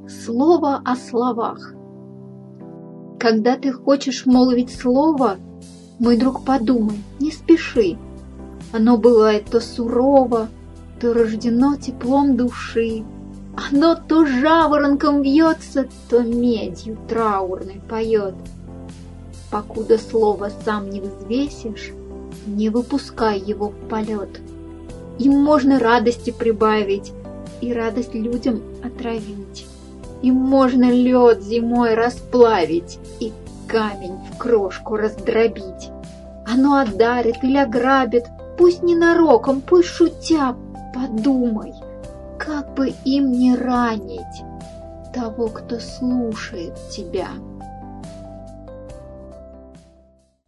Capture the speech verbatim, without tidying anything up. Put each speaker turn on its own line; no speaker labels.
Слово о словах. Когда ты хочешь молвить слово, мой друг, подумай, не спеши. Оно бывает то сурово, то рождено теплом души. Оно то жаворонком вьется, то медью траурной поет. Покуда слово сам не взвесишь, не выпускай его в полет. Им можно радости прибавить и радость людям отравить. Им можно лед зимой расплавить и камень в крошку раздробить. Оно одарит или ограбит, пусть ненароком, пусть шутя, подумай, как бы им не ранить того, кто слушает тебя.